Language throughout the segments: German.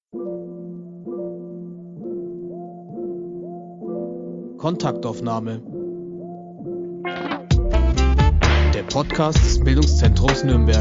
Kontaktaufnahme. Der Podcast des Bildungszentrums Nürnberg.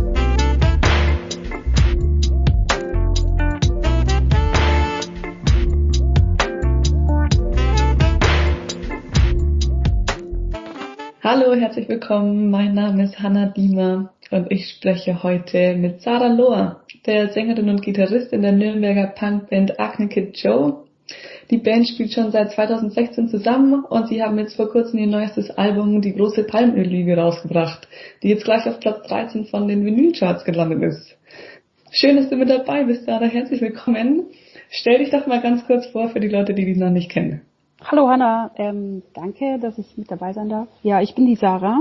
Hallo, herzlich willkommen. Mein Name ist Hanna Diemer und ich spreche heute mit Sarah Lohr, der Sängerin und Gitarristin der Nürnberger Punkband Acne Kid Joe. Die Band spielt schon seit 2016 zusammen und sie haben jetzt vor kurzem ihr neuestes Album Die große Palmöllüge rausgebracht, die jetzt gleich auf Platz 13 von den Vinylcharts gelandet ist. Schön, dass du mit dabei bist, Sarah. Herzlich willkommen. Stell dich doch mal ganz kurz vor für die Leute, die dich noch nicht kennen. Hallo Hanna, danke, dass ich mit dabei sein darf. Ja, ich bin die Sarah,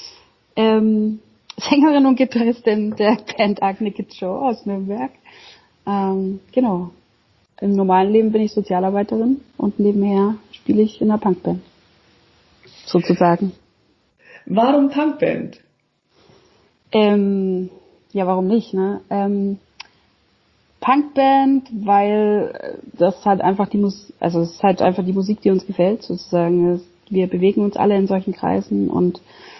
Sängerin und Gitarristin der Band Acne Kid Joe aus Nürnberg. Genau. Im normalen Leben bin ich Sozialarbeiterin und nebenher spiele ich in einer Punkband. Sozusagen. Warum Punkband? Ja, warum nicht, ne? Punkband, weil das halt einfach es ist halt einfach die Musik, die uns gefällt, sozusagen. Wir bewegen uns alle in solchen Kreisen und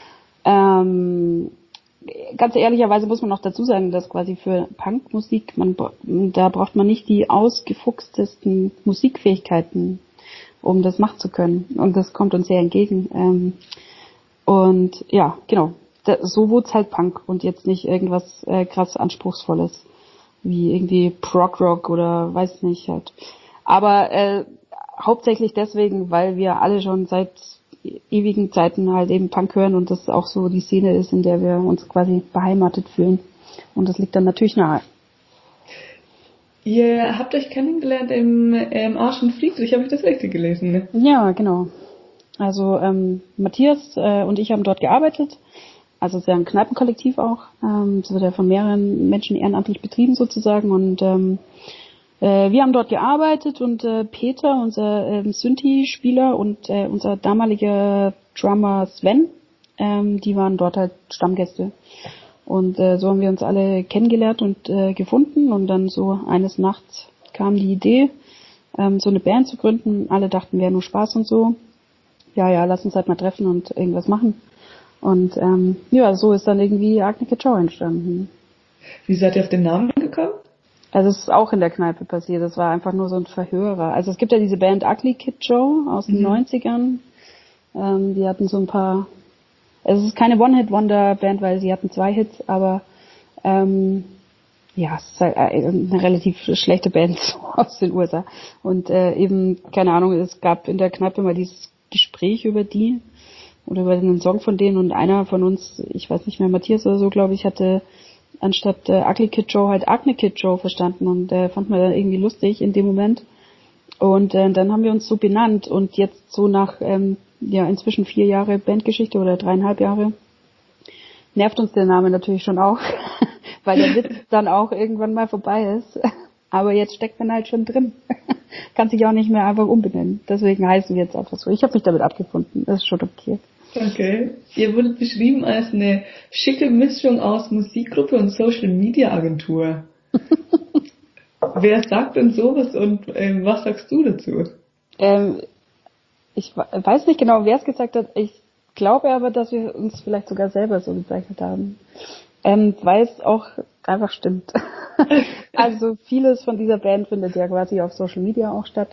ganz ehrlicherweise muss man auch dazu sagen, dass quasi für Punkmusik, da braucht man nicht die ausgefuchstesten Musikfähigkeiten, um das machen zu können. Und das kommt uns sehr entgegen. Und ja, genau. So wurde es halt Punk und jetzt nicht irgendwas krass Anspruchsvolles, wie irgendwie Prog-Rock oder weiß nicht halt. Aber hauptsächlich deswegen, weil wir alle schon seit ewigen Zeiten halt eben Punk hören und das auch so die Szene ist, in der wir uns quasi beheimatet fühlen. Und das liegt dann natürlich nahe. Ihr habt euch kennengelernt im Arsch und Friedrich, habe ich das richtig gelesen? Ne? Ja, genau. Also Matthias und ich haben dort gearbeitet. Also es ist ja ein Kneipenkollektiv auch. Das wird ja von mehreren Menschen ehrenamtlich betrieben sozusagen. Und wir haben dort gearbeitet und Peter, unser Synthi-Spieler und unser damaliger Drummer Sven, die waren dort halt Stammgäste. Und so haben wir uns alle kennengelernt und gefunden. Und dann so eines Nachts kam die Idee, so eine Band zu gründen. Alle dachten, wäre nur Spaß und so. Ja, lass uns halt mal treffen und irgendwas machen. Und ja, so ist dann irgendwie Acne Kid Joe entstanden. Wie seid ihr auf den Namen gekommen? Also es ist auch in der Kneipe passiert, das war einfach nur so ein Verhörer. Also es gibt ja diese Band Ugly Kid Joe aus den 90ern. Die hatten so ein paar, also es ist keine One-Hit-Wonder-Band, weil sie hatten 2 Hits, aber ja, es ist halt eine relativ schlechte Band aus den USA. Und eben, keine Ahnung, es gab in der Kneipe mal dieses Gespräch über die oder über einen Song von denen und einer von uns, ich weiß nicht mehr, Matthias oder so, glaube ich, hatte anstatt Ugly Kid Joe halt Acne Kid Joe verstanden und fand man dann irgendwie lustig in dem Moment. Und dann haben wir uns so benannt und jetzt so nach inzwischen 4 Jahre Bandgeschichte oder 3,5 Jahre nervt uns der Name natürlich schon auch, weil der Witz dann auch irgendwann mal vorbei ist. Aber jetzt steckt man halt schon drin. Kann sich auch nicht mehr einfach umbenennen. Deswegen heißen wir jetzt einfach so. Ich habe mich damit abgefunden. Das ist schon okay. Okay. Ihr wurdet beschrieben als eine schicke Mischung aus Musikgruppe und Social-Media-Agentur. Wer sagt denn sowas und was sagst du dazu? Ich weiß nicht genau, wer es gesagt hat. Ich glaube aber, dass wir uns vielleicht sogar selber so bezeichnet haben. Weil es auch einfach stimmt. Also vieles von dieser Band findet ja quasi auf Social Media auch statt.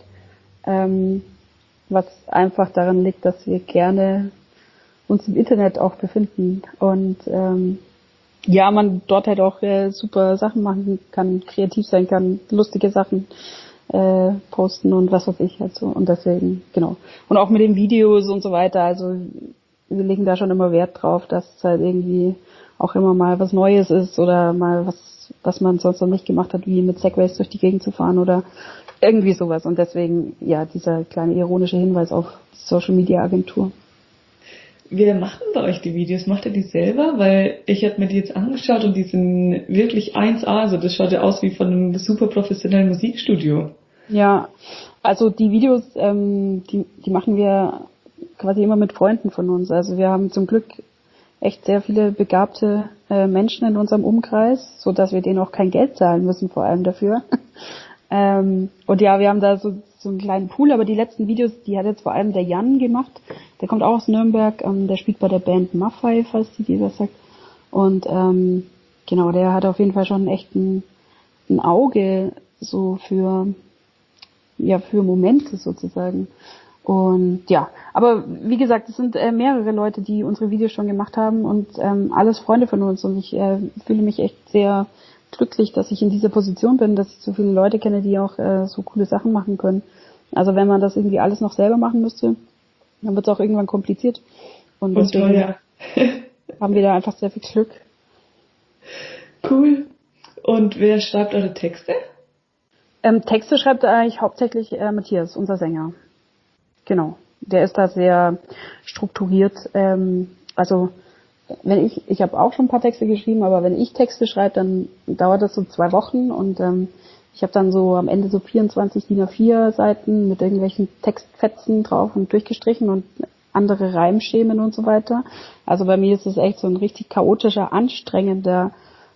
Was einfach daran liegt, dass wir gerne uns im Internet auch befinden und man dort halt auch super Sachen machen kann, kreativ sein kann, lustige Sachen posten und was weiß ich halt so und deswegen, genau. Und auch mit den Videos und so weiter, also wir legen da schon immer Wert drauf, dass es halt irgendwie auch immer mal was Neues ist oder mal was man sonst noch nicht gemacht hat, wie mit Segways durch die Gegend zu fahren oder irgendwie sowas und deswegen, ja, dieser kleine ironische Hinweis auf die Social Media Agentur. Wer macht denn bei euch die Videos? Macht ihr die selber? Weil ich habe mir die jetzt angeschaut und die sind wirklich 1A. Also das schaut ja aus wie von einem super professionellen Musikstudio. Ja, also die Videos, die machen wir quasi immer mit Freunden von uns. Also wir haben zum Glück echt sehr viele begabte Menschen in unserem Umkreis, so dass wir denen auch kein Geld zahlen müssen, vor allem dafür. Und ja, wir haben da so einen kleinen Pool, aber die letzten Videos, die hat jetzt vor allem der Jan gemacht. Der kommt auch aus Nürnberg, der spielt bei der Band Maffei, falls die was sagt. Und genau, der hat auf jeden Fall schon echt ein Auge so für Momente sozusagen. Und ja, aber wie gesagt, es sind mehrere Leute, die unsere Videos schon gemacht haben und alles Freunde von uns. Und ich fühle mich echt sehr glücklich, dass ich in dieser Position bin, dass ich so viele Leute kenne, die auch so coole Sachen machen können. Also wenn man das irgendwie alles noch selber machen müsste, dann wird es auch irgendwann kompliziert. Und deswegen teuer. haben wir da einfach sehr viel Glück. Cool. Und wer schreibt eure Texte? Texte schreibt eigentlich hauptsächlich Matthias, unser Sänger. Genau. Der ist da sehr strukturiert. Also wenn ich habe auch schon ein paar Texte geschrieben, aber wenn ich Texte schreibe, dann dauert das so 2 Wochen und ich habe dann so am Ende so 24 DIN A4 Seiten mit irgendwelchen Textfetzen drauf und durchgestrichen und andere Reimschemen und so weiter. Also bei mir ist es echt so ein richtig chaotischer, anstrengender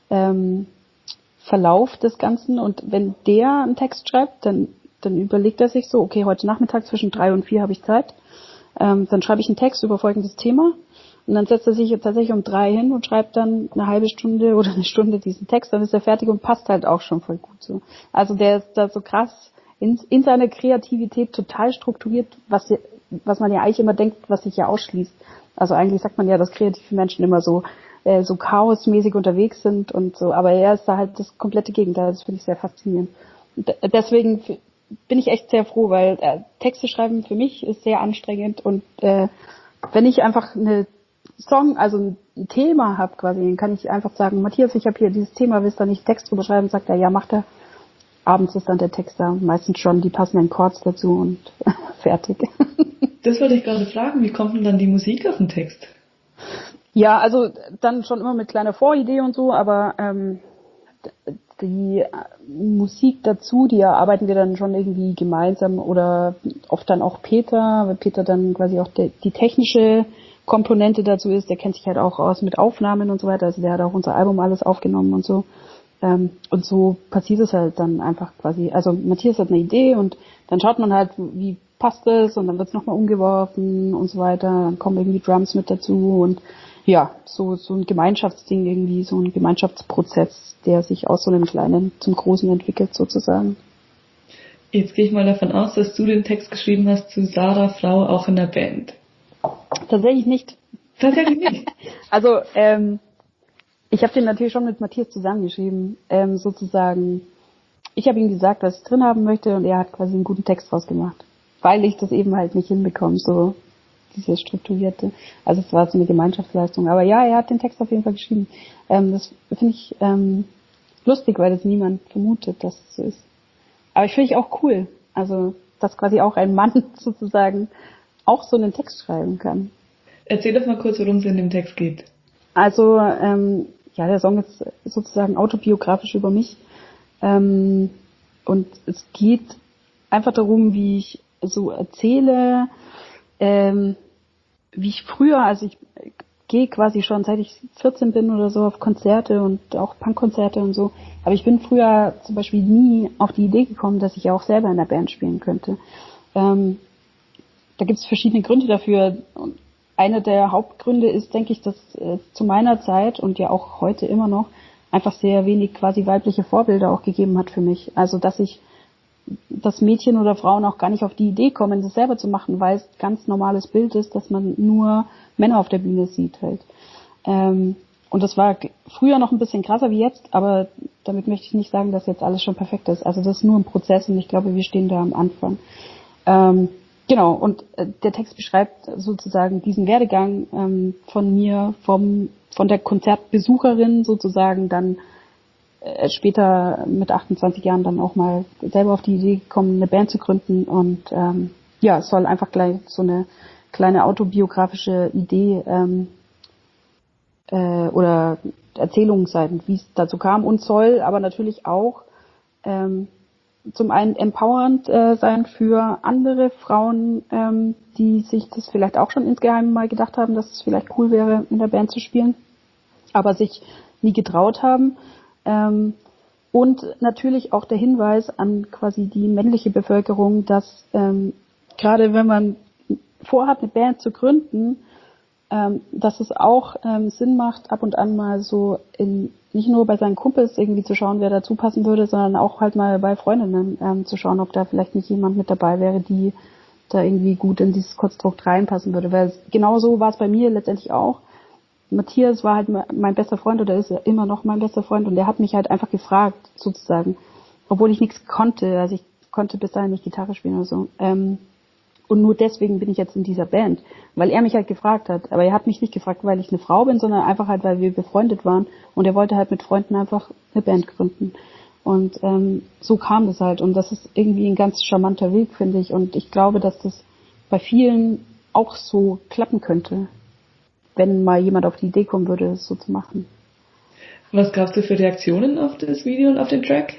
Verlauf des Ganzen. Und wenn der einen Text schreibt, dann überlegt er sich so, okay, heute Nachmittag zwischen 3 und 4 habe ich Zeit. Dann schreibe ich einen Text über folgendes Thema. Und dann setzt er sich tatsächlich um 3 hin und schreibt dann eine halbe Stunde oder eine Stunde diesen Text. Dann ist er fertig und passt halt auch schon voll gut so. Also der ist da so krass in seiner Kreativität total strukturiert, was man ja eigentlich immer denkt, was sich ja ausschließt. Also eigentlich sagt man ja, dass kreative Menschen immer so chaosmäßig unterwegs sind und so. Aber er ist da halt das komplette Gegenteil. Das finde ich sehr faszinierend. Und deswegen bin ich echt sehr froh, weil Texte schreiben für mich ist sehr anstrengend und wenn ich einfach also ein Thema habe quasi, dann kann ich einfach sagen, Matthias, ich habe hier dieses Thema, willst du da nicht Text drüber schreiben? Sagt er, ja, macht er. Abends ist dann der Text da, meistens schon die passenden Chords dazu und fertig. Das wollte ich gerade fragen, wie kommt denn dann die Musik auf den Text? Ja, also dann schon immer mit kleiner Voridee und so, aber die Musik dazu, die erarbeiten wir dann schon irgendwie gemeinsam oder oft dann auch Peter, weil Peter dann quasi auch die technische Komponente dazu ist, der kennt sich halt auch aus mit Aufnahmen und so weiter, also der hat auch unser Album alles aufgenommen und so. Und so passiert es halt dann einfach quasi. Also Matthias hat eine Idee und dann schaut man halt, wie passt es und dann wird es nochmal umgeworfen und so weiter. Dann kommen irgendwie Drums mit dazu und ja, so ein Gemeinschaftsding irgendwie, so ein Gemeinschaftsprozess, der sich aus so einem Kleinen zum Großen entwickelt sozusagen. Jetzt gehe ich mal davon aus, dass du den Text geschrieben hast zu Sarah Frau auch in der Band. Tatsächlich nicht. Tatsächlich nicht? Also, ich habe den natürlich schon mit Matthias zusammengeschrieben, sozusagen. Ich habe ihm gesagt, was ich drin haben möchte und er hat quasi einen guten Text rausgemacht, weil ich das eben halt nicht hinbekomme, so dieses strukturierte. Also es war so eine Gemeinschaftsleistung. Aber ja, er hat den Text auf jeden Fall geschrieben. Das finde ich lustig, weil das niemand vermutet, dass es so ist. Aber ich finde ich auch cool, also dass quasi auch ein Mann sozusagen auch so einen Text schreiben kann. Erzähl doch mal kurz, worum es in dem Text geht. Also, der Song ist sozusagen autobiografisch über mich. Und es geht einfach darum, wie ich so erzähle, wie ich früher, also ich gehe quasi schon seit ich 14 bin oder so auf Konzerte und auch Punkkonzerte und so. Aber ich bin früher zum Beispiel nie auf die Idee gekommen, dass ich ja auch selber in der Band spielen könnte. Da gibt es verschiedene Gründe dafür. Und einer der Hauptgründe ist, denke ich, dass zu meiner Zeit und ja auch heute immer noch einfach sehr wenig quasi weibliche Vorbilder auch gegeben hat für mich. Also dass Mädchen oder Frauen auch gar nicht auf die Idee kommen, das selber zu machen, weil es ein ganz normales Bild ist, dass man nur Männer auf der Bühne sieht halt. Und das war früher noch ein bisschen krasser wie jetzt, aber damit möchte ich nicht sagen, dass jetzt alles schon perfekt ist. Also das ist nur ein Prozess und ich glaube, wir stehen da am Anfang. Genau, und der Text beschreibt sozusagen diesen Werdegang von mir, von der Konzertbesucherin sozusagen, dann später mit 28 Jahren dann auch mal selber auf die Idee gekommen, eine Band zu gründen. Und es soll einfach gleich so eine kleine autobiografische Idee oder Erzählung sein, wie es dazu kam, und soll aber natürlich auch zum einen empowernd sein für andere Frauen, die sich das vielleicht auch schon insgeheim mal gedacht haben, dass es vielleicht cool wäre, in der Band zu spielen, aber sich nie getraut haben. Und natürlich auch der Hinweis an quasi die männliche Bevölkerung, dass gerade wenn man vorhat, eine Band zu gründen, dass es auch Sinn macht, ab und an mal so nicht nur bei seinen Kumpels irgendwie zu schauen, wer dazu passen würde, sondern auch halt mal bei Freundinnen zu schauen, ob da vielleicht nicht jemand mit dabei wäre, die da irgendwie gut in dieses Konstrukt reinpassen würde. Weil genau so war es bei mir letztendlich auch. Matthias war halt mein bester Freund oder ist immer noch mein bester Freund und der hat mich halt einfach gefragt, sozusagen, obwohl ich nichts konnte, also ich konnte bis dahin nicht Gitarre spielen oder so. Und nur deswegen bin ich jetzt in dieser Band, weil er mich halt gefragt hat. Aber er hat mich nicht gefragt, weil ich eine Frau bin, sondern einfach halt, weil wir befreundet waren und er wollte halt mit Freunden einfach eine Band gründen. Und so kam das halt und das ist irgendwie ein ganz charmanter Weg, finde ich. Und ich glaube, dass das bei vielen auch so klappen könnte, wenn mal jemand auf die Idee kommen würde, das so zu machen. Was gab's dir für Reaktionen auf das Video und auf den Track?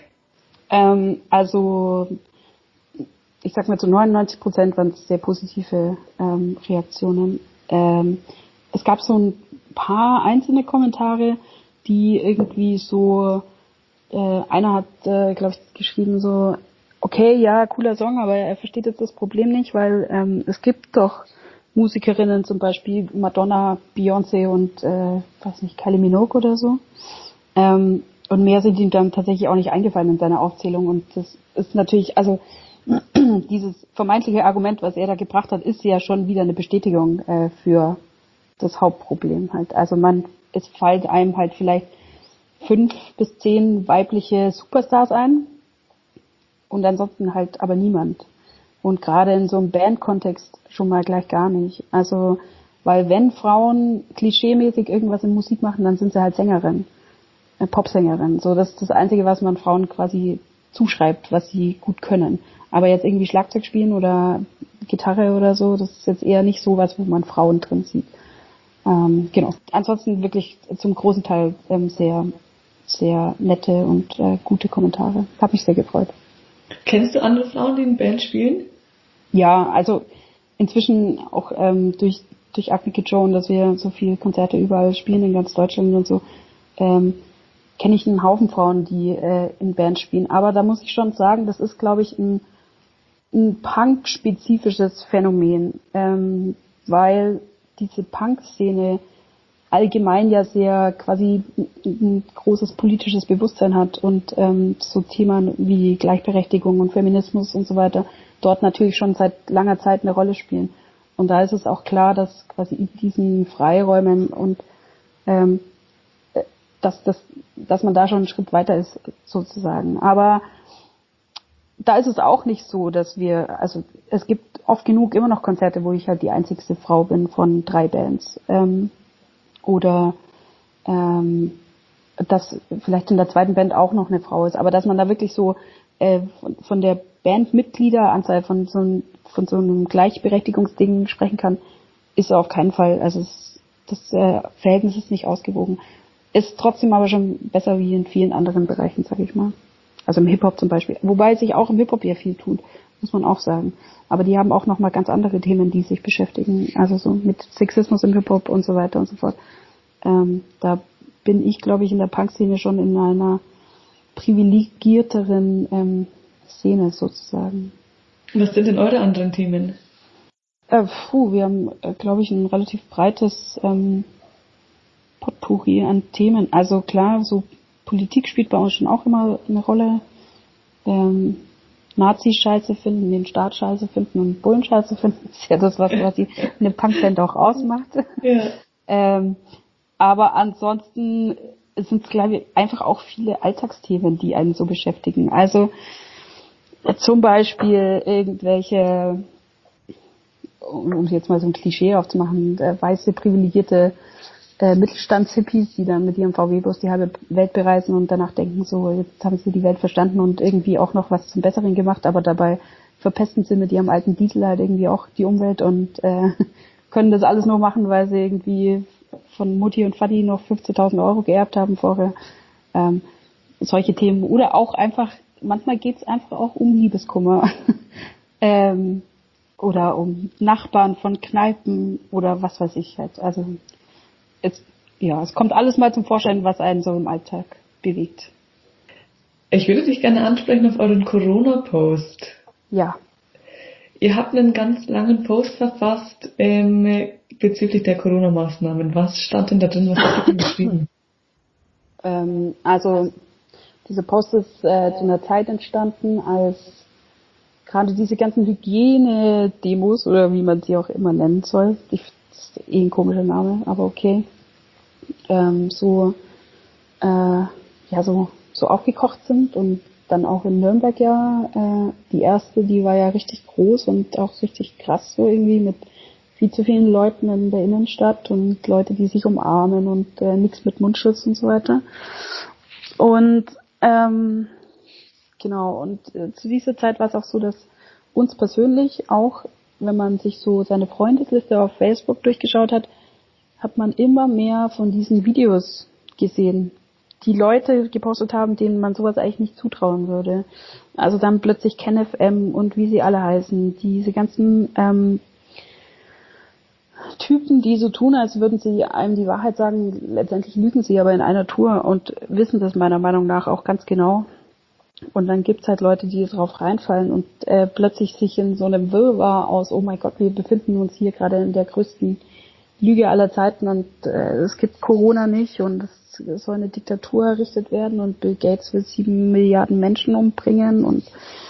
Also ich sag mal zu 99% waren es sehr positive Reaktionen. Es gab so ein paar einzelne Kommentare, die irgendwie so, einer hat, glaube ich, geschrieben so, okay, ja, cooler Song, aber er versteht jetzt das Problem nicht, weil es gibt doch Musikerinnen, zum Beispiel Madonna, Beyoncé und, weiß nicht, Kylie Minogue oder so. Und mehr sind ihm dann tatsächlich auch nicht eingefallen in seiner Aufzählung. Und das ist natürlich, also dieses vermeintliche Argument, was er da gebracht hat, ist ja schon wieder eine Bestätigung für das Hauptproblem halt. Also es fällt einem halt vielleicht 5 bis 10 weibliche Superstars ein und ansonsten halt aber niemand. Und gerade in so einem Bandkontext schon mal gleich gar nicht. Also, weil wenn Frauen klischeemäßig irgendwas in Musik machen, dann sind sie halt Sängerinnen, Popsängerinnen. So, das ist das Einzige, was man Frauen quasi zuschreibt, was sie gut können. Aber jetzt irgendwie Schlagzeug spielen oder Gitarre oder so, das ist jetzt eher nicht so was, wo man Frauen drin sieht. Genau. Ansonsten wirklich zum großen Teil sehr, sehr nette und gute Kommentare. Hab mich sehr gefreut. Kennst du andere Frauen, die in Band spielen? Ja, also inzwischen auch durch Acne Kid Joe und dass wir so viele Konzerte überall spielen in ganz Deutschland und so, kenne ich einen Haufen Frauen, die in Band spielen. Aber da muss ich schon sagen, das ist, glaube ich, ein Punk-spezifisches Phänomen, weil diese Punk-Szene allgemein ja sehr quasi ein großes politisches Bewusstsein hat und so Themen wie Gleichberechtigung und Feminismus und so weiter dort natürlich schon seit langer Zeit eine Rolle spielen. Und da ist es auch klar, dass quasi in diesen Freiräumen und dass man da schon einen Schritt weiter ist, sozusagen. Aber da ist es auch nicht so, dass also es gibt oft genug immer noch Konzerte, wo ich halt die einzigste Frau bin von 3 Bands. Oder dass vielleicht in der zweiten Band auch noch eine Frau ist. Aber dass man da wirklich so von der Bandmitgliederanzahl von so einem Gleichberechtigungsding sprechen kann, ist auf keinen Fall. Also das Verhältnis ist nicht ausgewogen. Ist trotzdem aber schon besser wie in vielen anderen Bereichen, sag ich mal. Also im Hip-Hop zum Beispiel. Wobei sich auch im Hip-Hop ja viel tut, muss man auch sagen. Aber die haben auch nochmal ganz andere Themen, die sich beschäftigen. Also so mit Sexismus im Hip-Hop und so weiter und so fort. Da bin ich, glaube ich, in der Punk-Szene schon in einer privilegierteren Szene sozusagen. Was sind denn eure anderen Themen? Wir haben, glaube ich, ein relativ breites Potpourri an Themen. Also klar, so Politik spielt bei uns schon auch immer eine Rolle. Nazis scheiße finden, den Staat scheiße finden und Bullen scheiße finden. Das ist ja das, was eine Punkband auch ausmacht. Ja. Aber ansonsten sind es, glaube ich, einfach auch viele Alltagsthemen, die einen so beschäftigen. Also zum Beispiel irgendwelche, um jetzt mal so ein Klischee aufzumachen, weiße, privilegierte Mittelstandshippies, die dann mit ihrem VW-Bus die halbe Welt bereisen und danach denken, so, jetzt haben sie die Welt verstanden und irgendwie auch noch was zum Besseren gemacht, aber dabei verpesten sie mit ihrem alten Diesel halt irgendwie auch die Umwelt und können das alles nur machen, weil sie irgendwie von Mutti und Vati noch 15.000 Euro geerbt haben vorher. Solche Themen. Oder auch einfach, manchmal geht's einfach auch um Liebeskummer. Oder um Nachbarn von Kneipen oder was weiß ich halt. Also es kommt alles mal zum Vorschein, was einen so im Alltag bewegt. Ich würde dich gerne ansprechen auf euren Corona-Post. Ja. Ihr habt einen ganz langen Post verfasst bezüglich der Corona-Maßnahmen. Was stand denn da drin? Was habt ihr denn geschrieben? Also dieser Post ist zu einer Zeit entstanden, als gerade diese ganzen Hygiene-Demos oder wie man sie auch immer nennen soll, das ist ein komischer Name, aber okay, so aufgekocht sind und dann auch in Nürnberg die erste, die war ja richtig groß und auch richtig krass so irgendwie mit viel zu vielen Leuten in der Innenstadt und Leute, die sich umarmen und nichts mit Mundschutz und so weiter. Und genau, und zu dieser Zeit war es auch so, dass uns persönlich auch, wenn man sich so seine Freundesliste auf Facebook durchgeschaut hat, hat man immer mehr von diesen Videos gesehen, die Leute gepostet haben, denen man sowas eigentlich nicht zutrauen würde. Also dann plötzlich KenFM und wie sie alle heißen, diese ganzen Typen, die so tun, als würden sie einem die Wahrheit sagen, letztendlich lügen sie aber in einer Tour und wissen das meiner Meinung nach auch ganz genau. Und dann gibt's halt Leute, die drauf reinfallen und plötzlich sich in so einem Wirrwarr aus, oh mein Gott, wir befinden uns hier gerade in der größten Lüge aller Zeiten und es gibt Corona nicht und es soll eine Diktatur errichtet werden und Bill Gates will 7 Milliarden Menschen umbringen und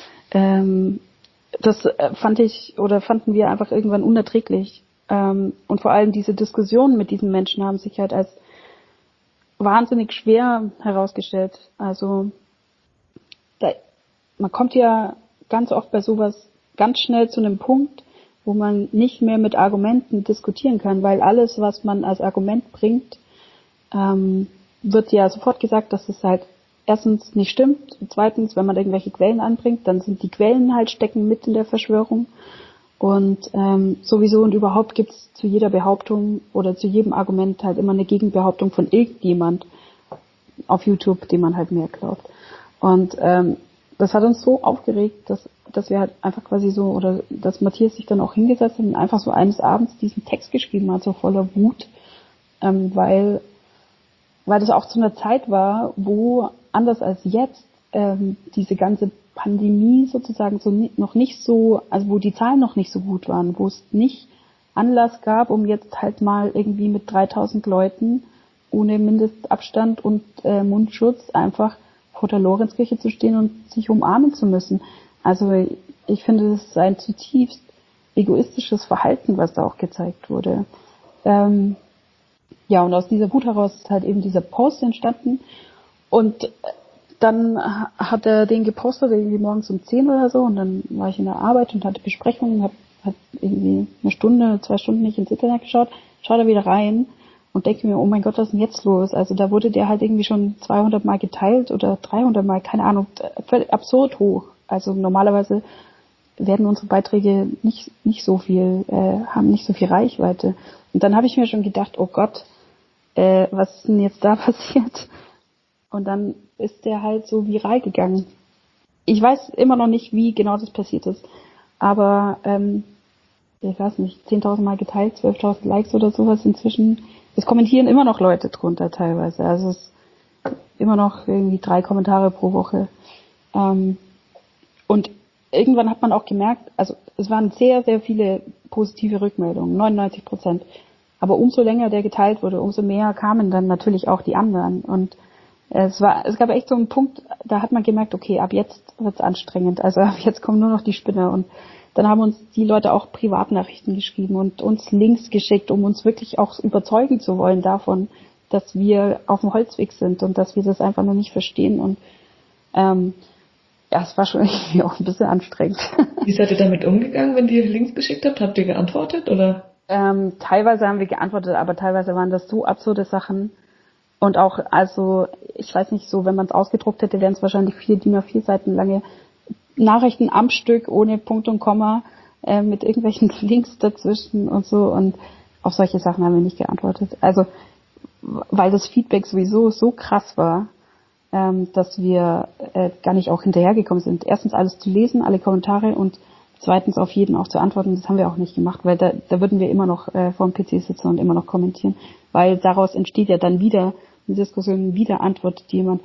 das fanden wir einfach irgendwann unerträglich. Und vor allem diese Diskussionen mit diesen Menschen haben sich halt als wahnsinnig schwer herausgestellt. Also man kommt ja ganz oft bei sowas ganz schnell zu einem Punkt, wo man nicht mehr mit Argumenten diskutieren kann, weil alles, was man als Argument bringt, wird ja sofort gesagt, dass es halt erstens nicht stimmt, und zweitens, wenn man irgendwelche Quellen anbringt, dann sind die Quellen halt stecken mit in der Verschwörung und sowieso und überhaupt gibt's zu jeder Behauptung oder zu jedem Argument halt immer eine Gegenbehauptung von irgendjemand auf YouTube, dem man halt mehr glaubt. Und das hat uns so aufgeregt, dass wir halt einfach quasi so, oder dass Matthias sich dann auch hingesetzt hat und einfach so eines Abends diesen Text geschrieben hat, so voller Wut, weil das auch zu einer Zeit war, wo, anders als jetzt, diese ganze Pandemie sozusagen so noch nicht so, also wo die Zahlen noch nicht so gut waren, wo es nicht Anlass gab, um jetzt halt mal irgendwie mit 3000 Leuten ohne Mindestabstand und Mundschutz einfach vor der Lorenzkirche zu stehen und sich umarmen zu müssen. Also ich finde, das ist ein zutiefst egoistisches Verhalten, was da auch gezeigt wurde. Ja, und aus dieser Wut heraus ist halt eben dieser Post entstanden. Und dann hat er den gepostet, irgendwie morgens um 10 oder so. Und dann war ich in der Arbeit und hatte Besprechungen, hab irgendwie 1 Stunde, 2 Stunden nicht ins Internet geschaut, schaue da wieder rein und denke mir, oh mein Gott, was ist denn jetzt los? Also da wurde der halt irgendwie schon 200 Mal geteilt oder 300 Mal, keine Ahnung, völlig absurd hoch. Also normalerweise werden unsere Beiträge nicht so viel, haben nicht so viel Reichweite. Und dann habe ich mir schon gedacht, oh Gott, was ist denn jetzt da passiert? Und dann ist der halt so viral gegangen. Ich weiß immer noch nicht, wie genau das passiert ist. Aber, ich weiß nicht, 10.000 Mal geteilt, 12.000 Likes oder sowas inzwischen. Es kommentieren immer noch Leute drunter teilweise. Also es ist immer noch irgendwie 3 Kommentare pro Woche. Und irgendwann hat man auch gemerkt, also es waren sehr, sehr viele positive Rückmeldungen, 99%. Aber umso länger der geteilt wurde, umso mehr kamen dann natürlich auch die anderen. Und es gab echt so einen Punkt, da hat man gemerkt, okay, ab jetzt wird's anstrengend. Also ab jetzt kommen nur noch die Spinner. Und dann haben uns die Leute auch Privatnachrichten geschrieben und uns Links geschickt, um uns wirklich auch überzeugen zu wollen davon, dass wir auf dem Holzweg sind und dass wir das einfach noch nicht verstehen. Und ja, es war schon irgendwie auch ein bisschen anstrengend. Wie seid ihr damit umgegangen, wenn ihr Links geschickt habt? Habt ihr geantwortet oder? Teilweise haben wir geantwortet, aber teilweise waren das so absurde Sachen. Und auch, also, ich weiß nicht, so, wenn man es ausgedruckt hätte, wären es wahrscheinlich 4 DIN A4 Seiten lange Nachrichten am Stück, ohne Punkt und Komma, mit irgendwelchen Links dazwischen und so. Und auf solche Sachen haben wir nicht geantwortet. Also, weil das Feedback sowieso so krass war, dass wir gar nicht auch hinterhergekommen sind. Erstens alles zu lesen, alle Kommentare, und zweitens auf jeden auch zu antworten. Das haben wir auch nicht gemacht, weil da würden wir immer noch vor dem PC sitzen und immer noch kommentieren, weil daraus entsteht ja dann wieder eine Diskussion, wieder antwortet jemand.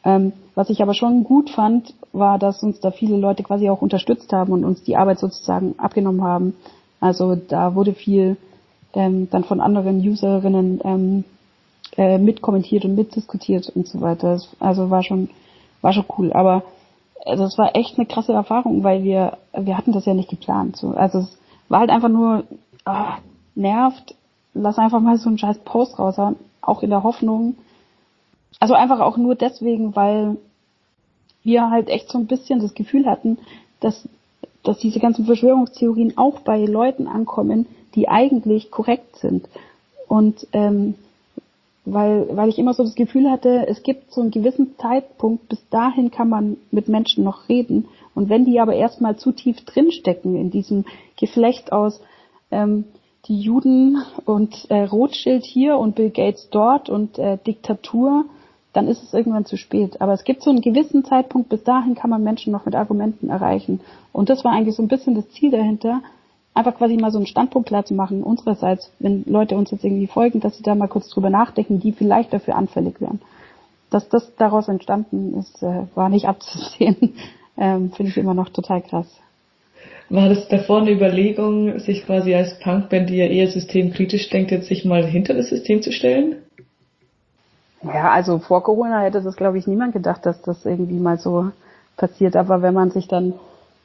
Was ich aber schon gut fand, war, dass uns da viele Leute quasi auch unterstützt haben und uns die Arbeit sozusagen abgenommen haben. Also da wurde viel dann von anderen Userinnen mitkommentiert und mitdiskutiert und so weiter. Also war schon cool. Aber das war echt eine krasse Erfahrung, weil wir hatten das ja nicht geplant. So. Also es war halt einfach nur, nervt, lass einfach mal so einen scheiß Post raushauen, auch in der Hoffnung. Also einfach auch nur deswegen, weil wir halt echt so ein bisschen das Gefühl hatten, dass diese ganzen Verschwörungstheorien auch bei Leuten ankommen, die eigentlich korrekt sind. Und weil ich immer so das Gefühl hatte, es gibt so einen gewissen Zeitpunkt, bis dahin kann man mit Menschen noch reden. Und wenn die aber erstmal zu tief drinstecken in diesem Geflecht aus die Juden und Rothschild hier und Bill Gates dort und Diktatur, dann ist es irgendwann zu spät. Aber es gibt so einen gewissen Zeitpunkt, bis dahin kann man Menschen noch mit Argumenten erreichen. Und das war eigentlich so ein bisschen das Ziel dahinter, einfach quasi mal so einen Standpunkt klar zu machen, unsererseits, wenn Leute uns jetzt irgendwie folgen, dass sie da mal kurz drüber nachdenken, die vielleicht dafür anfällig wären. Dass das daraus entstanden ist, war nicht abzusehen. Finde ich immer noch total krass. War das davor eine Überlegung, sich quasi als Punkband, die ja eher systemkritisch denkt, jetzt sich mal hinter das System zu stellen? Ja, also vor Corona hätte das, glaube ich, niemand gedacht, dass das irgendwie mal so passiert. Aber wenn man sich dann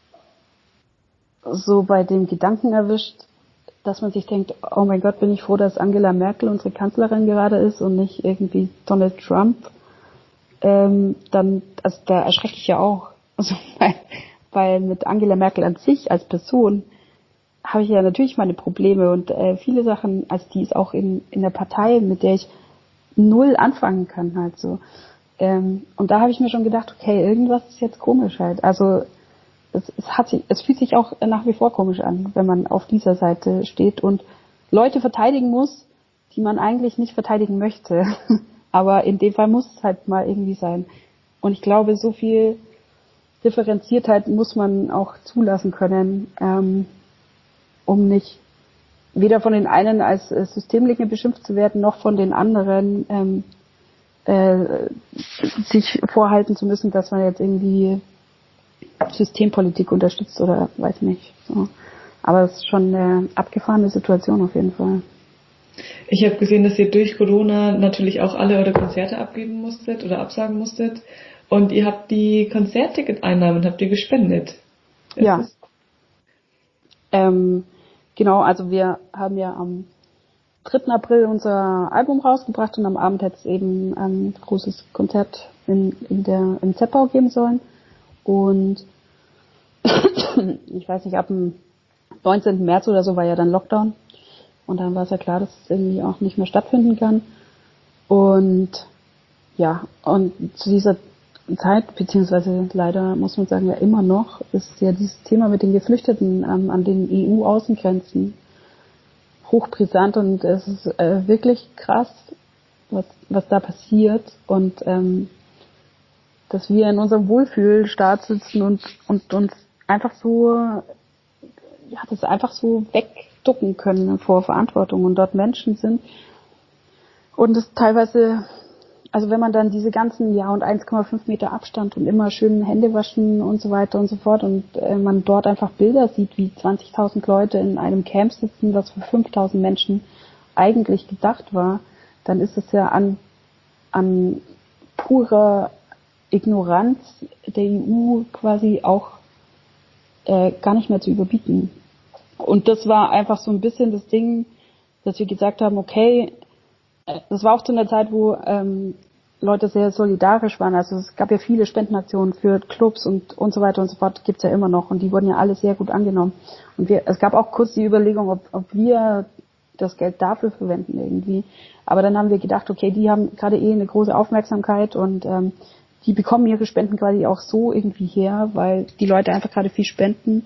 so bei dem Gedanken erwischt, dass man sich denkt, oh mein Gott, bin ich froh, dass Angela Merkel unsere Kanzlerin gerade ist und nicht irgendwie Donald Trump, dann, also da erschrecke ich ja auch. Also, weil mit Angela Merkel an sich als Person habe ich ja natürlich meine Probleme und viele Sachen, also die ist auch in der Partei, mit der ich null anfangen kann halt so. Und da habe ich mir schon gedacht, okay, irgendwas ist jetzt komisch halt. Also es fühlt sich auch nach wie vor komisch an, wenn man auf dieser Seite steht und Leute verteidigen muss, die man eigentlich nicht verteidigen möchte. Aber in dem Fall muss es halt mal irgendwie sein. Und ich glaube, so viel Differenziertheit muss man auch zulassen können, um nicht weder von den einen als Systemlinge beschimpft zu werden, noch von den anderen sich vorhalten zu müssen, dass man jetzt irgendwie Systempolitik unterstützt oder weiß nicht. So. Aber es ist schon eine abgefahrene Situation auf jeden Fall. Ich habe gesehen, dass ihr durch Corona natürlich auch alle eure Konzerte abgeben musstet oder absagen musstet. Und ihr habt die Konzertticket-Einnahmen habt ihr gespendet. Ja. Genau, also wir haben ja am 3. April unser Album rausgebracht und am Abend hätte es eben ein großes Konzert im Zeppau geben sollen. Und ich weiß nicht, ab dem 19. März oder so war ja dann Lockdown. Und dann war es ja klar, dass es irgendwie auch nicht mehr stattfinden kann. Und ja, und zu dieser Zeit, beziehungsweise leider muss man sagen, ja immer noch, ist ja dieses Thema mit den Geflüchteten an den EU-Außengrenzen hochbrisant und es ist wirklich krass, was da passiert und dass wir in unserem Wohlfühlstaat sitzen und uns einfach so, ja, das einfach so wegducken können vor Verantwortung und dort Menschen sind und es teilweise, also wenn man dann diese ganzen, ja, und 1,5 Meter Abstand und immer schön Hände waschen und so weiter und so fort und man dort einfach Bilder sieht, wie 20.000 Leute in einem Camp sitzen, was für 5.000 Menschen eigentlich gedacht war, dann ist es ja an purer Ignoranz der EU quasi auch gar nicht mehr zu überbieten. Und das war einfach so ein bisschen das Ding, dass wir gesagt haben, okay, das war auch zu einer Zeit, wo Leute sehr solidarisch waren. Also es gab ja viele Spendenaktionen für Clubs und so weiter und so fort, gibt's ja immer noch. Und die wurden ja alle sehr gut angenommen. Und es gab auch kurz die Überlegung, ob wir das Geld dafür verwenden irgendwie. Aber dann haben wir gedacht, okay, die haben gerade eine große Aufmerksamkeit und die bekommen ihre Spenden quasi auch so irgendwie her, weil die Leute einfach gerade viel spenden.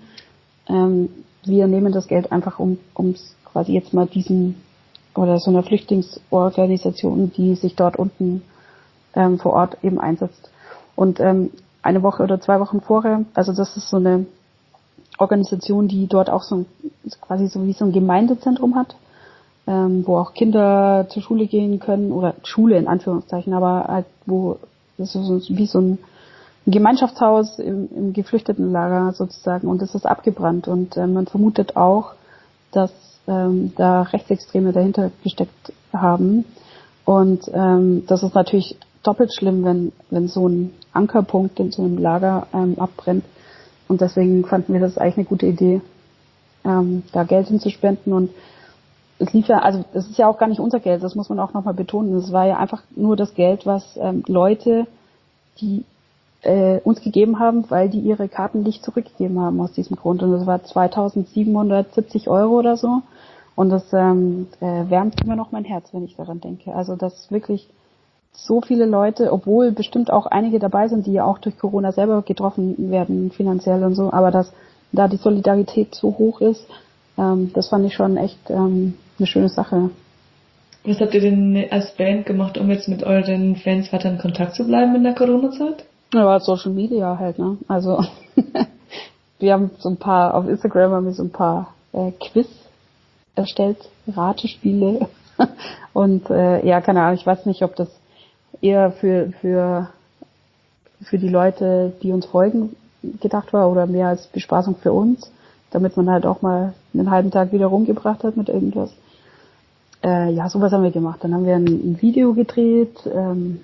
Wir nehmen das Geld einfach, um quasi jetzt mal oder so einer Flüchtlingsorganisation, die sich dort unten vor Ort eben einsetzt. Und eine Woche oder 2 Wochen vorher, also das ist so eine Organisation, die dort auch so quasi so wie so ein Gemeindezentrum hat, wo auch Kinder zur Schule gehen können, oder Schule in Anführungszeichen, aber halt, wo Das ist so, wie so ein Gemeinschaftshaus im Geflüchtetenlager sozusagen, und das ist abgebrannt, und man vermutet auch, dass da Rechtsextreme dahinter gesteckt haben, und das ist natürlich doppelt schlimm, wenn so ein Ankerpunkt in so einem Lager abbrennt, und deswegen fanden wir das eigentlich eine gute Idee, da Geld hinzuspenden. Und es lief ja, also es ist ja auch gar nicht unser Geld, das muss man auch nochmal betonen, es war ja einfach nur das Geld, was Leute, die uns gegeben haben, weil die ihre Karten nicht zurückgegeben haben aus diesem Grund. Und das war 2.770 € oder so. Und das wärmt immer noch mein Herz, wenn ich daran denke. Also dass wirklich so viele Leute, obwohl bestimmt auch einige dabei sind, die ja auch durch Corona selber getroffen werden, finanziell und so, aber dass da die Solidarität so hoch ist, das fand ich schon echt eine schöne Sache. Was habt ihr denn als Band gemacht, um jetzt mit euren Fans weiter in Kontakt zu bleiben in der Corona-Zeit? Ja, aber Social Media halt, ne? Also wir haben so ein paar, auf Instagram haben wir so ein paar Quiz erstellt, Ratespiele und ja, keine Ahnung, ich weiß nicht, ob das eher für die Leute, die uns folgen, gedacht war oder mehr als Bespaßung für uns, damit man halt auch mal einen halben Tag wieder rumgebracht hat mit irgendwas. Ja, sowas haben wir gemacht. Dann haben wir ein Video gedreht, dann,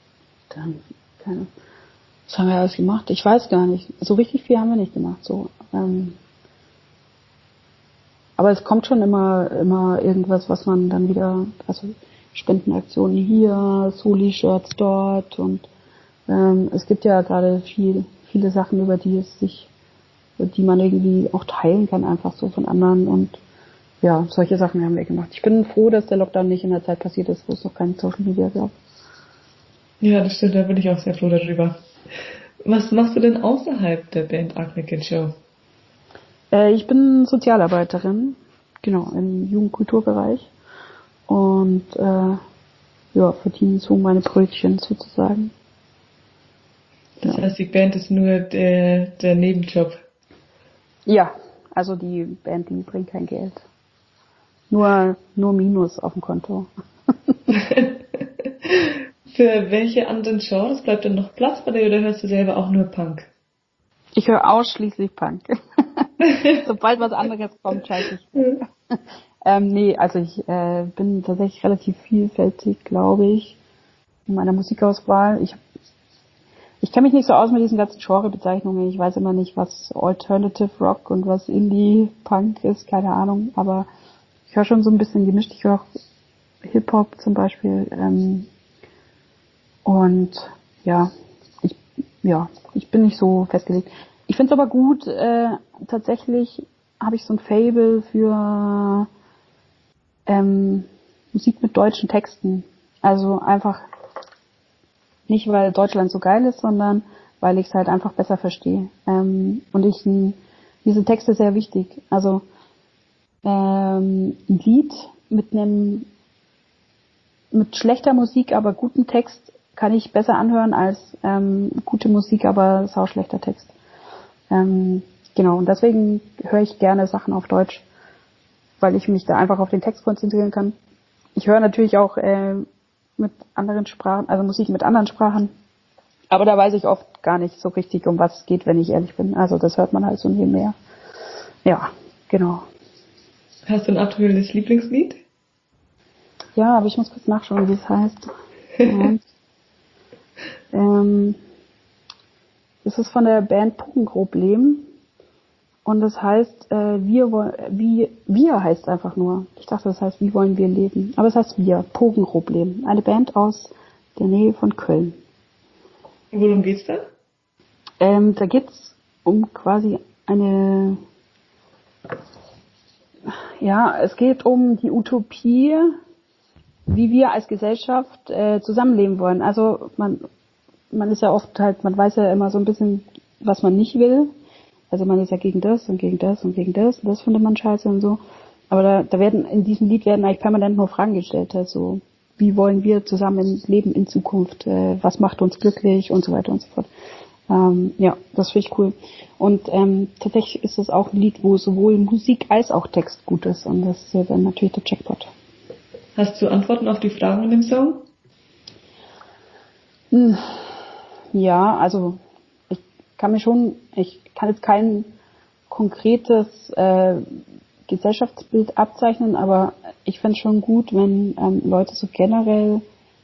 was haben wir alles gemacht? Ich weiß gar nicht. So richtig viel haben wir nicht gemacht. So, aber es kommt schon immer irgendwas, was man dann wieder, also Spendenaktionen hier, Soli-Shirts dort, und es gibt ja gerade viele Sachen, über die man irgendwie auch teilen kann, einfach so von anderen, und ja, solche Sachen haben wir gemacht. Ich bin froh, dass der Lockdown nicht in der Zeit passiert ist, wo es noch kein Social Media gab. Ja, das stimmt, da bin ich auch sehr froh darüber. Was machst du denn außerhalb der Band Agnike Joe? Ich bin Sozialarbeiterin, genau, im Jugendkulturbereich, und ja, verdiene so meine Brötchen sozusagen. Das heißt, die Band ist nur der Nebenjob. Ja, also die Band, die bringt kein Geld. Nur Minus auf dem Konto. Für welche anderen Genres bleibt denn noch Platz bei dir, oder hörst du selber auch nur Punk? Ich höre ausschließlich Punk. Sobald was anderes kommt, schalte ich. Nee, also ich bin tatsächlich relativ vielfältig, glaube ich, in meiner Musikauswahl. Ich kenne mich nicht so aus mit diesen ganzen Genrebezeichnungen. Ich weiß immer nicht, was Alternative Rock und was Indie Punk ist, keine Ahnung. Aber ich höre schon so ein bisschen gemischt. Ich höre auch Hip-Hop zum Beispiel. Und ja, ich bin nicht so festgelegt. Ich finde es aber gut, tatsächlich habe ich so ein Faible für Musik mit deutschen Texten. Also einfach nicht, weil Deutschland so geil ist, sondern weil ich es halt einfach besser verstehe. Und diese Texte sehr wichtig. Also ein Lied mit schlechter Musik, aber guten Text kann ich besser anhören als gute Musik, aber sauschlechter Text. Genau, und deswegen höre ich gerne Sachen auf Deutsch, weil ich mich da einfach auf den Text konzentrieren kann. Ich höre natürlich auch mit anderen Sprachen, also Musik mit anderen Sprachen, aber da weiß ich oft gar nicht so richtig, um was es geht, wenn ich ehrlich bin. Also das hört man halt so nebenher. Ja, genau. Hast du ein aktuelles Lieblingslied? Ja, aber ich muss kurz nachschauen, wie es heißt. Das ist von der Band Puppenproblem. Und das heißt, wir heißt einfach nur. Ich dachte, das heißt, wie wollen wir leben? Aber es heißt wir, Pogenproblem. Eine Band aus der Nähe von Köln. Worum geht's da? Da geht's um quasi es geht um die Utopie, wie wir als Gesellschaft zusammenleben wollen. Also man ist ja oft halt, man weiß ja immer so ein bisschen, was man nicht will. Also man ist ja gegen das und gegen das und gegen das und das findet man scheiße und so. Aber da werden, in diesem Lied werden eigentlich permanent nur Fragen gestellt. Also, wie wollen wir zusammen leben in Zukunft? Was macht uns glücklich? Und so weiter und so fort. Ja, das finde ich cool. Und tatsächlich ist es auch ein Lied, wo sowohl Musik als auch Text gut ist. Und das ist dann natürlich der Jackpot. Hast du Antworten auf die Fragen in dem Song? Ja, also ich kann jetzt kein konkretes Gesellschaftsbild abzeichnen, aber ich fände es schon gut, wenn Leute so generell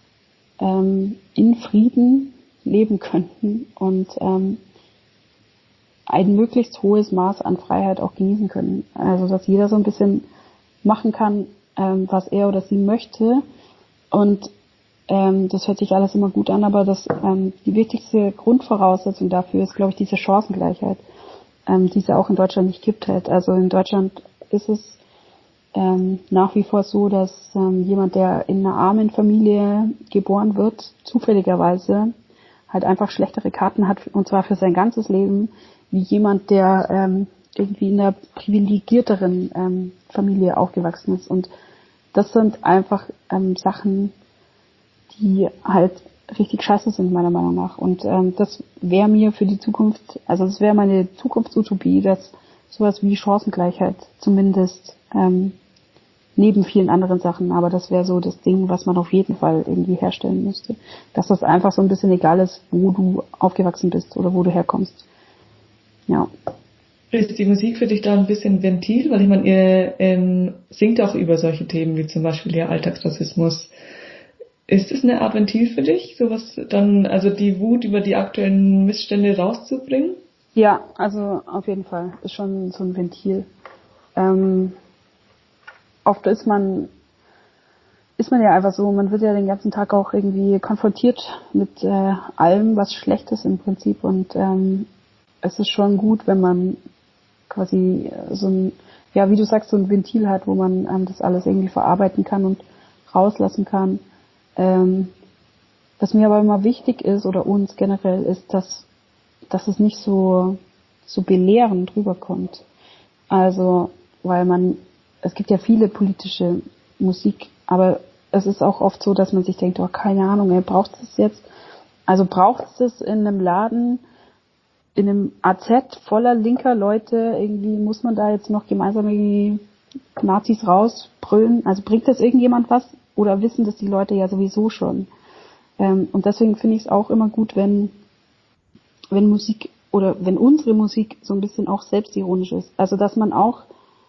in Frieden leben könnten und ein möglichst hohes Maß an Freiheit auch genießen können. Also dass jeder so ein bisschen machen kann, was er oder sie möchte. Und das hört sich alles immer gut an, aber die wichtigste Grundvoraussetzung dafür ist, glaube ich, diese Chancengleichheit, die es ja auch in Deutschland nicht gibt halt. Also in Deutschland ist es nach wie vor so, dass jemand, der in einer armen Familie geboren wird, zufälligerweise halt einfach schlechtere Karten hat, und zwar für sein ganzes Leben, wie jemand, der irgendwie in einer privilegierteren Familie aufgewachsen ist. Und das sind einfach Sachen, die halt richtig scheiße sind, meiner Meinung nach. Und das wäre mir für die Zukunft, also das wäre meine Zukunftsutopie, dass sowas wie Chancengleichheit zumindest neben vielen anderen Sachen, aber das wäre so das Ding, was man auf jeden Fall irgendwie herstellen müsste. Dass das einfach so ein bisschen egal ist, wo du aufgewachsen bist oder wo du herkommst. Ja. Ist die Musik für dich da ein bisschen Ventil? Weil ich meine, ihr singt auch über solche Themen wie zum Beispiel der Alltagsrassismus. Ist es eine Art Ventil für dich, sowas dann, also die Wut über die aktuellen Missstände rauszubringen? Ja, also auf jeden Fall. Ist schon so ein Ventil. Oft ist man ja einfach so, man wird ja den ganzen Tag auch irgendwie konfrontiert mit allem, was schlecht ist im Prinzip. Und es ist schon gut, wenn man quasi so ein, ja, wie du sagst, so ein Ventil hat, wo man das alles irgendwie verarbeiten kann und rauslassen kann. Was mir aber immer wichtig ist, oder uns generell, ist, dass es nicht so belehrend rüberkommt. Also, weil es gibt ja viele politische Musik, aber es ist auch oft so, dass man sich denkt, oh, keine Ahnung, braucht es jetzt? Also braucht es das in einem Laden, in einem AZ voller linker Leute, irgendwie muss man da jetzt noch gemeinsam irgendwie Nazis rausbrüllen? Also bringt das irgendjemand was? Oder wissen das die Leute ja sowieso schon? Und deswegen finde ich es auch immer gut, wenn Musik oder wenn unsere Musik so ein bisschen auch selbstironisch ist. Also dass man auch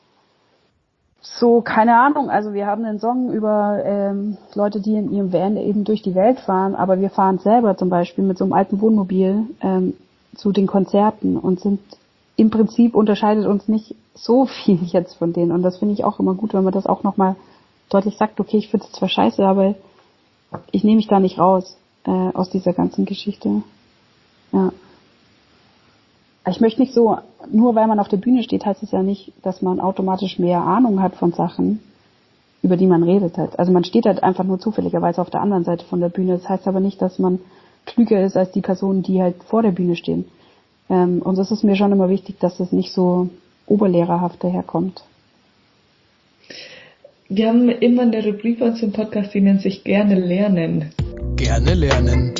so, keine Ahnung, also wir haben einen Song über Leute, die in ihrem Van eben durch die Welt fahren, aber wir fahren selber zum Beispiel mit so einem alten Wohnmobil zu den Konzerten und sind im Prinzip unterscheidet uns nicht so viel jetzt von denen. Und das finde ich auch immer gut, wenn man das auch nochmal deutlich sagt, okay, ich finde es zwar scheiße, aber ich nehme mich da nicht raus aus dieser ganzen Geschichte. Ja. Ich möchte nicht so, nur weil man auf der Bühne steht, heißt es ja nicht, dass man automatisch mehr Ahnung hat von Sachen, über die man redet halt. Also man steht halt einfach nur zufälligerweise auf der anderen Seite von der Bühne. Das heißt aber nicht, dass man klüger ist als die Personen, die halt vor der Bühne stehen. Und es ist mir schon immer wichtig, dass es nicht so oberlehrerhaft daherkommt. Wir haben immer eine Rubrik bei uns im Podcast, die nennt sich Gerne lernen. Gerne lernen.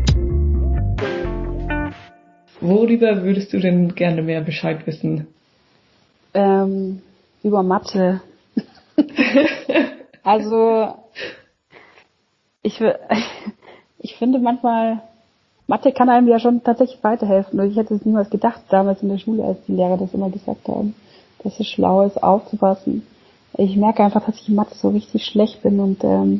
Worüber würdest du denn gerne mehr Bescheid wissen? Über Mathe. Also, ich finde manchmal, Mathe kann einem ja schon tatsächlich weiterhelfen. Und ich hätte es niemals gedacht, damals in der Schule, als die Lehrer das immer gesagt haben, dass es schlau ist, aufzupassen. Ich merke einfach, dass ich in Mathe so richtig schlecht bin und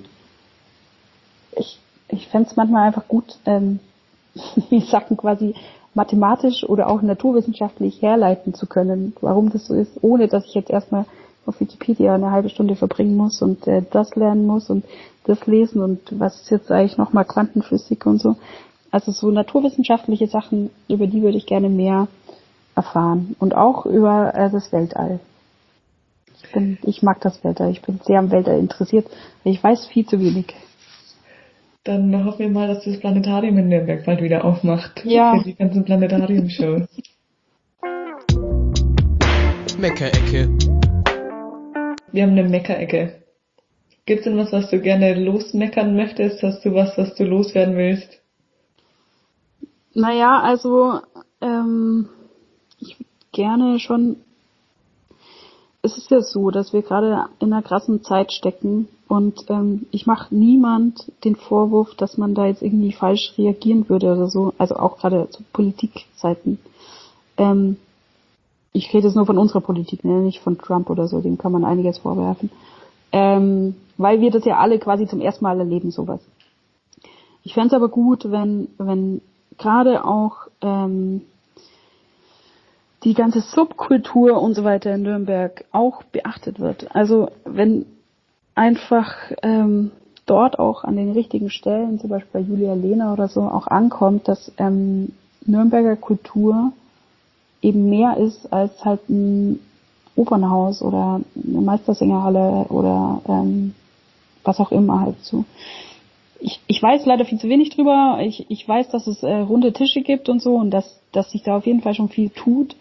ich fände es manchmal einfach gut, wie Sachen quasi mathematisch oder auch naturwissenschaftlich herleiten zu können, warum das so ist, ohne dass ich jetzt erstmal auf Wikipedia eine halbe Stunde verbringen muss und das lernen muss und das lesen und was ist jetzt eigentlich nochmal Quantenphysik und so. Also so naturwissenschaftliche Sachen, über die würde ich gerne mehr erfahren. Und auch über das Weltall. Ich mag das Weltall. Ich bin sehr am Weltall interessiert. Ich weiß viel zu wenig. Dann hoffen wir mal, dass das Planetarium in Nürnberg bald wieder aufmacht. Ja. Für die ganzen Planetarium-Shows. Meckerecke. Wir haben eine Meckerecke. Gibt's denn was du gerne losmeckern möchtest? Hast du was du loswerden willst? Naja, also ich würde gerne schon, es ist ja so, dass wir gerade in einer krassen Zeit stecken und ich mache niemand den Vorwurf, dass man da jetzt irgendwie falsch reagieren würde oder so, also auch gerade zu Politikzeiten. Ich rede jetzt nur von unserer Politik, ne? Nicht von Trump oder so, dem kann man einiges vorwerfen. Weil wir das ja alle quasi zum ersten Mal erleben, sowas. Ich fände es aber gut, wenn gerade auch die ganze Subkultur und so weiter in Nürnberg auch beachtet wird. Also wenn einfach dort auch an den richtigen Stellen, zum Beispiel bei Julia Lehner oder so, auch ankommt, dass Nürnberger Kultur eben mehr ist als halt ein Opernhaus oder eine Meistersängerhalle oder was auch immer halt so. Ich weiß leider viel zu wenig drüber. Ich weiß, dass es runde Tische gibt und so und dass sich da auf jeden Fall schon viel tut.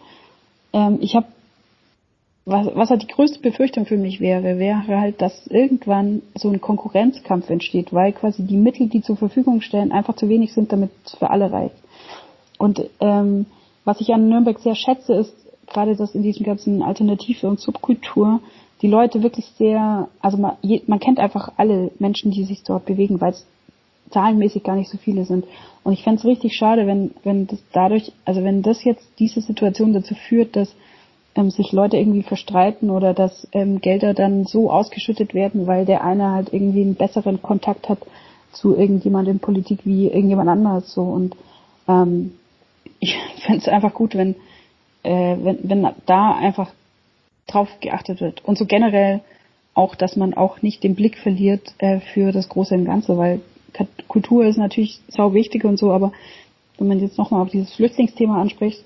Was halt die größte Befürchtung für mich wäre halt, dass irgendwann so ein Konkurrenzkampf entsteht, weil quasi die Mittel, die zur Verfügung stellen, einfach zu wenig sind, damit es für alle reicht. Und was ich an Nürnberg sehr schätze, ist gerade, dass in diesem ganzen Alternative und Subkultur die Leute wirklich sehr, also man kennt einfach alle Menschen, die sich dort bewegen, weil es zahlenmäßig gar nicht so viele sind. Und ich fände es richtig schade, wenn das dadurch, also wenn das jetzt diese Situation dazu führt, dass sich Leute irgendwie verstreiten oder dass Gelder dann so ausgeschüttet werden, weil der eine halt irgendwie einen besseren Kontakt hat zu irgendjemand in Politik wie irgendjemand anderes so. Und ich fände es einfach gut, wenn da einfach drauf geachtet wird. Und so generell auch, dass man auch nicht den Blick verliert für das Große und Ganze, weil Kultur ist natürlich sau wichtig und so, aber wenn man jetzt nochmal auf dieses Flüchtlingsthema anspricht,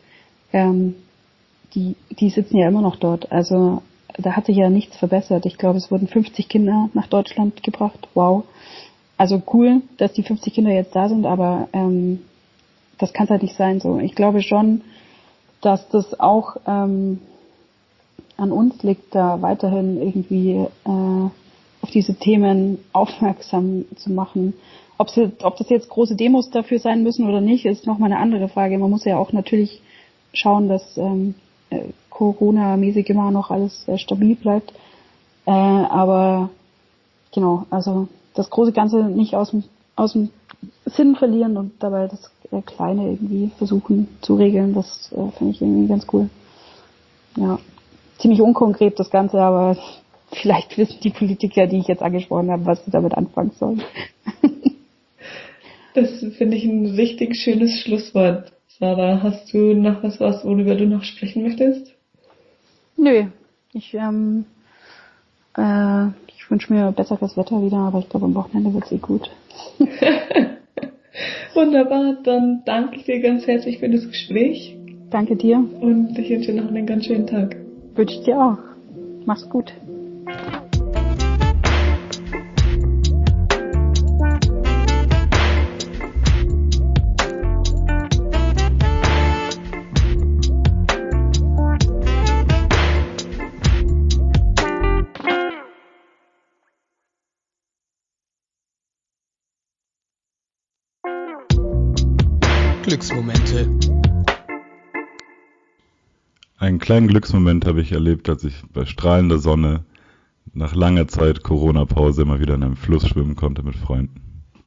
die sitzen ja immer noch dort. Also da hat sich ja nichts verbessert. Ich glaube, es wurden 50 Kinder nach Deutschland gebracht. Wow. Also cool, dass die 50 Kinder jetzt da sind, aber das kann es halt nicht sein. So, ich glaube schon, dass das auch an uns liegt, da weiterhin irgendwie auf diese Themen aufmerksam zu machen. Ob das jetzt große Demos dafür sein müssen oder nicht, ist nochmal eine andere Frage. Man muss ja auch natürlich schauen, dass Corona-mäßig immer noch alles stabil bleibt. Aber genau, also das große Ganze nicht aus dem Sinn verlieren und dabei das Kleine irgendwie versuchen zu regeln, das finde ich irgendwie ganz cool. Ja, ziemlich unkonkret das Ganze, aber vielleicht wissen die Politiker, die ich jetzt angesprochen habe, was sie damit anfangen sollen. Das finde ich ein richtig schönes Schlusswort. Sarah, hast du noch was, worüber du noch sprechen möchtest? Nö, ich wünsche mir besseres Wetter wieder, aber ich glaube, am Wochenende wird es gut. Wunderbar, dann danke ich dir ganz herzlich für das Gespräch. Danke dir. Und ich wünsche dir noch einen ganz schönen Tag. Wünsche ich dir auch. Mach's gut. Glücksmomente. Einen kleinen Glücksmoment habe ich erlebt, als ich bei strahlender Sonne nach langer Zeit Corona-Pause mal wieder in einem Fluss schwimmen konnte mit Freunden.